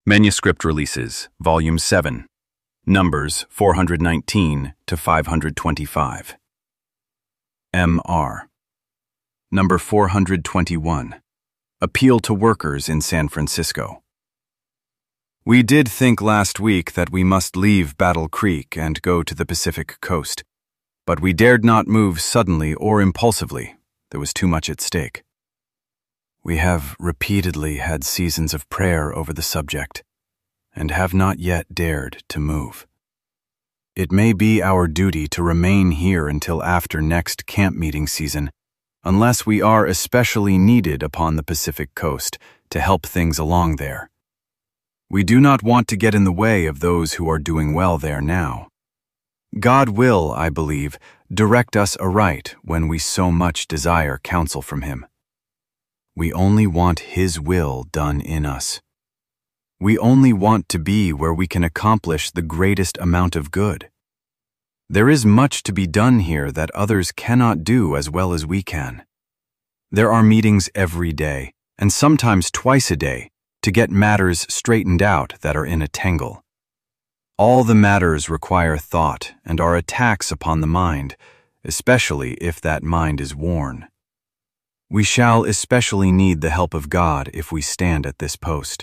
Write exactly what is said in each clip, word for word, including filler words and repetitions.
Manuscript Releases, Volume seven, Numbers four hundred nineteen to five hundred twenty-five. M R. Number four hundred twenty-one, Appeal to Workers in San Francisco. We did think last week that we must leave Battle Creek and go to the Pacific coast, but we dared not move suddenly or impulsively. There was too much at stake. We have repeatedly had seasons of prayer over the subject, and have not yet dared to move. It may be our duty to remain here until after next camp meeting season, unless we are especially needed upon the Pacific coast to help things along there. We do not want to get in the way of those who are doing well there now. God will, I believe, direct us aright when we so much desire counsel from Him. We only want His will done in us. We only want to be where we can accomplish the greatest amount of good. There is much to be done here that others cannot do as well as we can. There are meetings every day, and sometimes twice a day, to get matters straightened out that are in a tangle. All the matters require thought and are attacks upon the mind, especially if that mind is worn. We shall especially need the help of God if we stand at this post.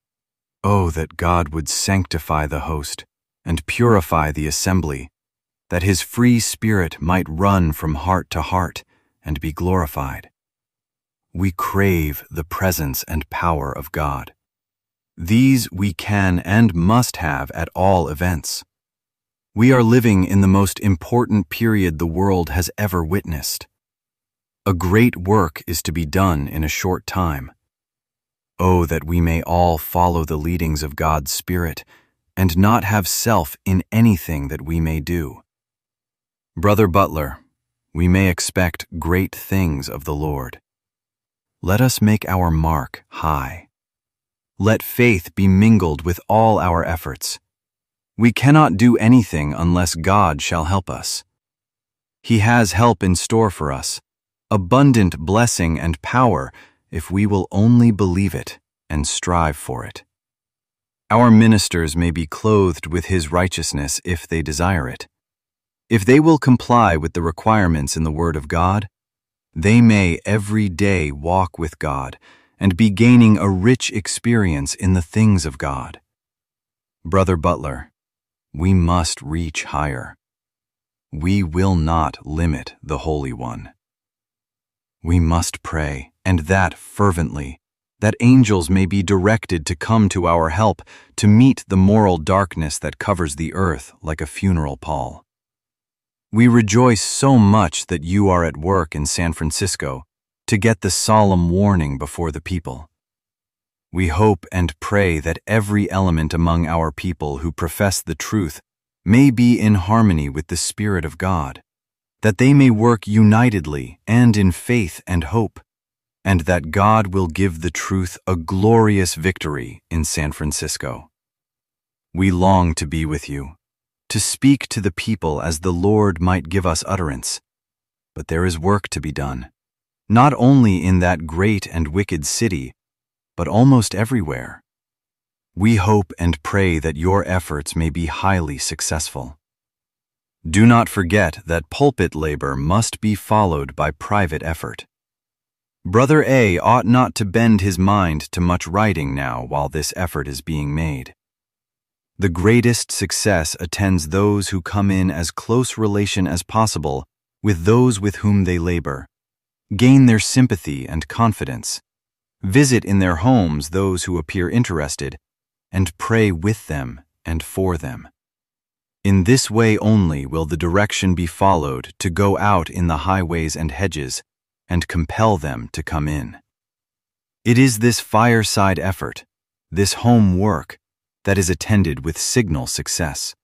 Oh, that God would sanctify the host and purify the assembly, that His free spirit might run from heart to heart and be glorified. We crave the presence and power of God. These we can and must have at all events. We are living in the most important period the world has ever witnessed. A great work is to be done in a short time. Oh, that we may all follow the leadings of God's Spirit and not have self in anything that we may do. Brother Butler, we may expect great things of the Lord. Let us make our mark high. Let faith be mingled with all our efforts. We cannot do anything unless God shall help us. He has help in store for us, abundant blessing and power if we will only believe it and strive for it. Our ministers may be clothed with His righteousness if they desire it. If they will comply with the requirements in the Word of God, they may every day walk with God and be gaining a rich experience in the things of God. Brother Butler, we must reach higher. We will not limit the Holy One. We must pray, and that fervently, that angels may be directed to come to our help to meet the moral darkness that covers the earth like a funeral pall. We rejoice so much that you are at work in San Francisco to get the solemn warning before the people. We hope and pray that every element among our people who profess the truth may be in harmony with the Spirit of God, that they may work unitedly and in faith and hope, and that God will give the truth a glorious victory in San Francisco. We long to be with you, to speak to the people as the Lord might give us utterance, but there is work to be done, not only in that great and wicked city, but almost everywhere. We hope and pray that your efforts may be highly successful. Do not forget that pulpit labor must be followed by private effort. Brother A ought not to bend his mind to much writing now while this effort is being made. The greatest success attends those who come in as close relation as possible with those with whom they labor, gain their sympathy and confidence, visit in their homes those who appear interested, and pray with them and for them. In this way only will the direction be followed to go out in the highways and hedges and compel them to come in. It is this fireside effort, this home work, that is attended with signal success.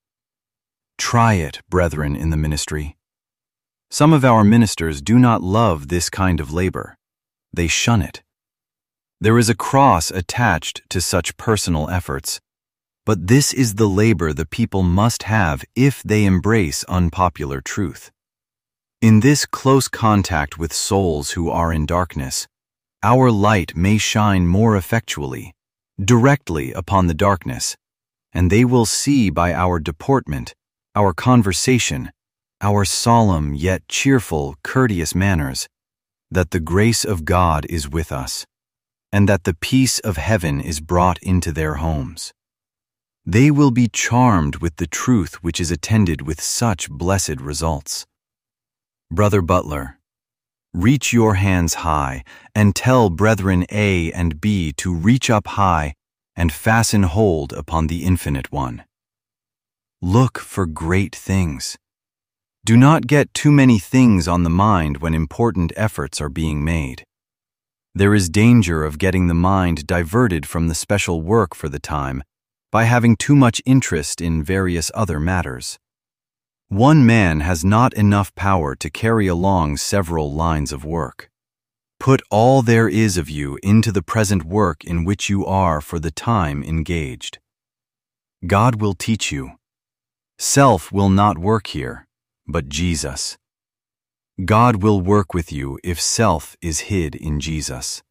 Try it, brethren in the ministry. Some of our ministers do not love this kind of labor. They shun it. There is a cross attached to such personal efforts, but this is the labor the people must have if they embrace unpopular truth. In this close contact with souls who are in darkness, our light may shine more effectually, directly upon the darkness, and they will see by our deportment, our conversation, our solemn yet cheerful, courteous manners, that the grace of God is with us, and that the peace of heaven is brought into their homes. They will be charmed with the truth which is attended with such blessed results. Brother Butler, reach your hands high and tell brethren A and B to reach up high and fasten hold upon the Infinite One. Look for great things. Do not get too many things on the mind when important efforts are being made. There is danger of getting the mind diverted from the special work for the time by having too much interest in various other matters. One man has not enough power to carry along several lines of work. Put all there is of you into the present work in which you are for the time engaged. God will teach you. Self will not work here, but Jesus. God will work with you if self is hid in Jesus.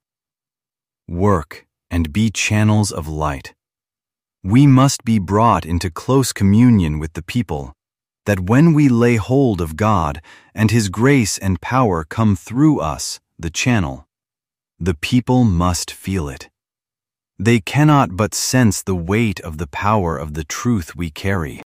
Work and be channels of light. We must be brought into close communion with the people, that when we lay hold of God and His grace and power come through us, the channel, the people must feel it. They cannot but sense the weight of the power of the truth we carry.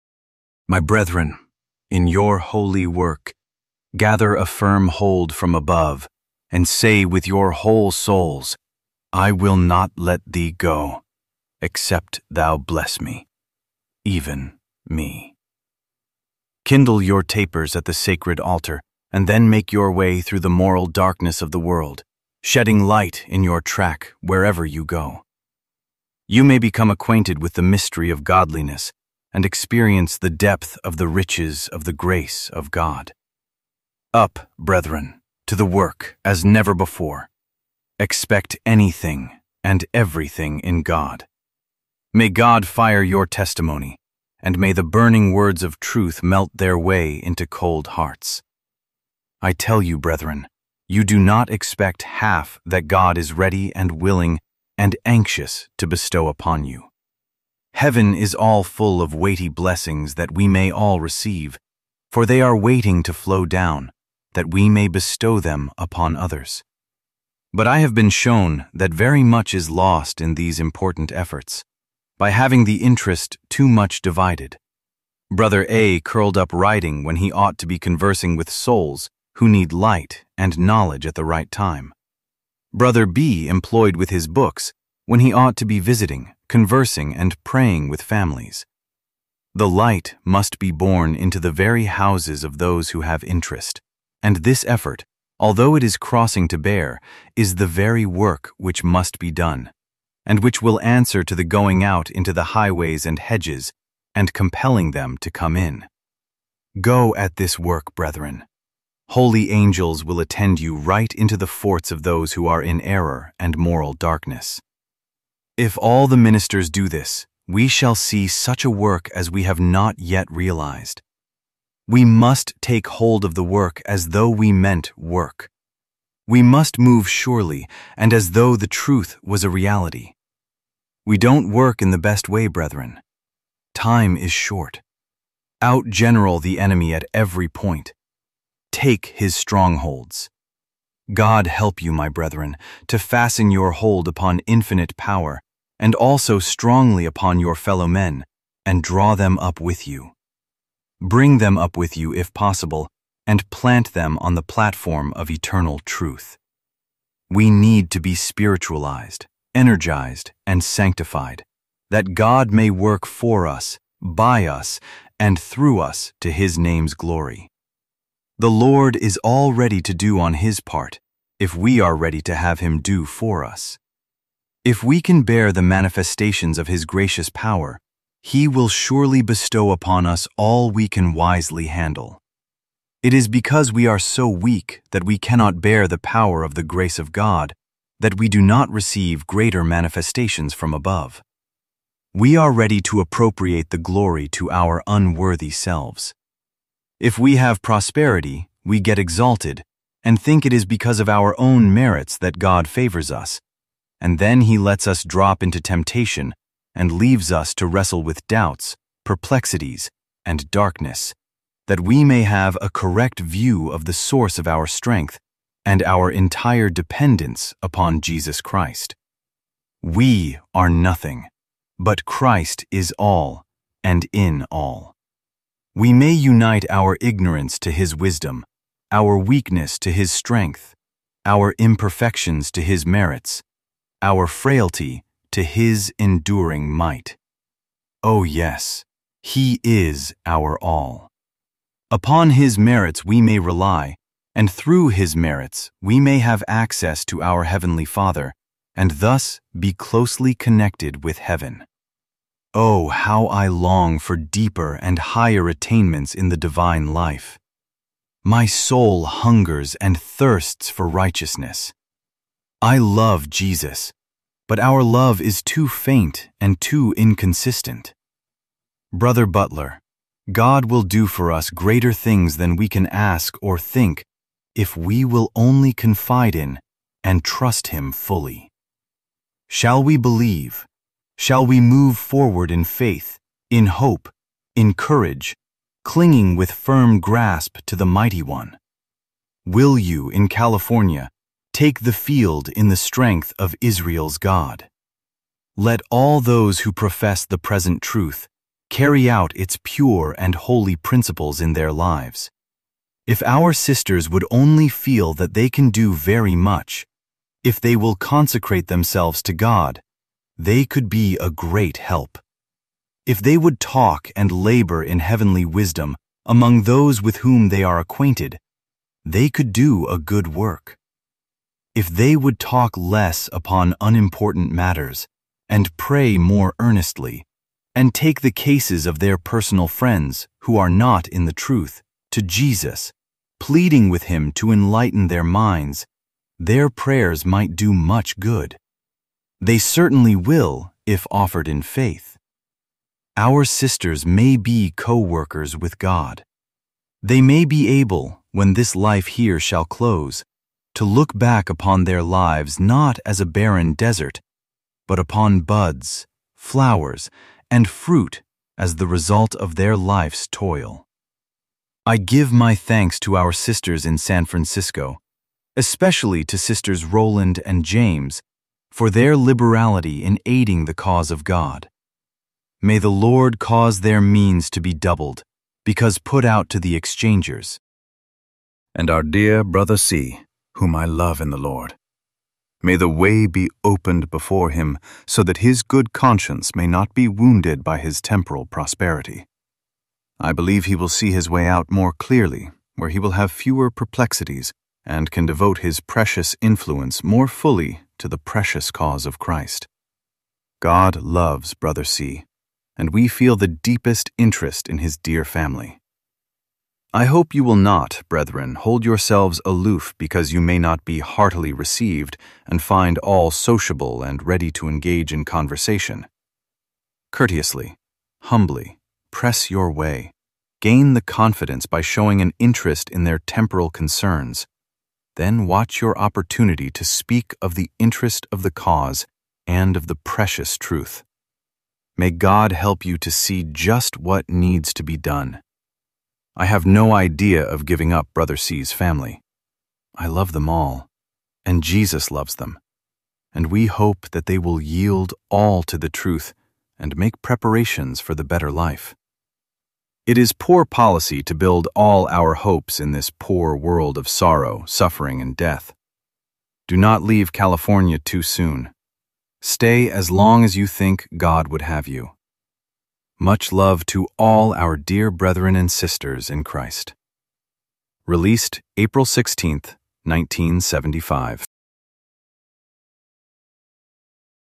My brethren, in your holy work, gather a firm hold from above, and say with your whole souls, I will not let thee go, except thou bless me, even me. Kindle your tapers at the sacred altar, and then make your way through the moral darkness of the world, shedding light in your track wherever you go. You may become acquainted with the mystery of godliness and experience the depth of the riches of the grace of God. Up, brethren, to the work as never before. Expect anything and everything in God. May God fire your testimony, and may the burning words of truth melt their way into cold hearts. I tell you, brethren, you do not expect half that God is ready and willing and anxious to bestow upon you. Heaven is all full of weighty blessings that we may all receive, for they are waiting to flow down, that we may bestow them upon others. But I have been shown that very much is lost in these important efforts, by having the interest too much divided. Brother A curled up writing when he ought to be conversing with souls who need light and knowledge at the right time. Brother B employed with his books when he ought to be visiting, conversing, and praying with families. The light must be borne into the very houses of those who have interest, and this effort, although it is crossing to bear, is the very work which must be done, and which will answer to the going out into the highways and hedges, and compelling them to come in. Go at this work, brethren. Holy angels will attend you right into the forts of those who are in error and moral darkness. If all the ministers do this, we shall see such a work as we have not yet realized. We must take hold of the work as though we meant work. We must move surely and as though the truth was a reality. We don't work in the best way, brethren. Time is short. Out-general the enemy at every point. Take his strongholds. God help you, my brethren, to fasten your hold upon infinite power, and also strongly upon your fellow men, and draw them up with you. Bring them up with you, if possible, and plant them on the platform of eternal truth. We need to be spiritualized, energized, and sanctified, that God may work for us, by us, and through us to His name's glory. The Lord is all ready to do on His part, if we are ready to have Him do for us. If we can bear the manifestations of His gracious power, He will surely bestow upon us all we can wisely handle. It is because we are so weak that we cannot bear the power of the grace of God that we do not receive greater manifestations from above. We are ready to appropriate the glory to our unworthy selves. If we have prosperity, we get exalted and think it is because of our own merits that God favors us, and then he lets us drop into temptation and leaves us to wrestle with doubts, perplexities, and darkness, that we may have a correct view of the source of our strength and our entire dependence upon Jesus Christ. We are nothing, but Christ is all and in all. We may unite our ignorance to his wisdom, our weakness to his strength, our imperfections to his merits, our frailty to his enduring might. Oh yes, he is our all. Upon his merits we may rely, and through his merits we may have access to our Heavenly Father, and thus be closely connected with heaven. Oh, how I long for deeper and higher attainments in the divine life. My soul hungers and thirsts for righteousness. I love Jesus, but our love is too faint and too inconsistent. Brother Butler, God will do for us greater things than we can ask or think if we will only confide in and trust him fully. Shall we believe? Shall we move forward in faith, in hope, in courage, clinging with firm grasp to the Mighty One? Will you, in California, take the field in the strength of Israel's God? Let all those who profess the present truth carry out its pure and holy principles in their lives. If our sisters would only feel that they can do very much, if they will consecrate themselves to God, they could be a great help. If they would talk and labor in heavenly wisdom among those with whom they are acquainted, they could do a good work. If they would talk less upon unimportant matters and pray more earnestly, and take the cases of their personal friends who are not in the truth to Jesus, pleading with him to enlighten their minds, their prayers might do much good. They certainly will if offered in faith. Our sisters may be co-workers with God. They may be able, when this life here shall close, to look back upon their lives not as a barren desert, but upon buds, flowers, and fruit as the result of their life's toil. I give my thanks to our sisters in San Francisco, especially to Sisters Roland and James, for their liberality in aiding the cause of God. May the Lord cause their means to be doubled, because put out to the exchangers. And our dear Brother C., whom I love in the Lord, may the way be opened before him so that his good conscience may not be wounded by his temporal prosperity. I believe he will see his way out more clearly, where he will have fewer perplexities and can devote his precious influence more fully to the precious cause of Christ. God loves Brother C., and we feel the deepest interest in his dear family. I hope you will not, brethren, hold yourselves aloof because you may not be heartily received and find all sociable and ready to engage in conversation. Courteously, humbly, press your way. Gain the confidence by showing an interest in their temporal concerns. Then watch your opportunity to speak of the interest of the cause and of the precious truth. May God help you to see just what needs to be done. I have no idea of giving up Brother C's family. I love them all, and Jesus loves them, and we hope that they will yield all to the truth and make preparations for the better life. It is poor policy to build all our hopes in this poor world of sorrow, suffering, and death. Do not leave California too soon. Stay as long as you think God would have you. Much love to all our dear brethren and sisters in Christ. Released April sixteenth, nineteen seventy-five.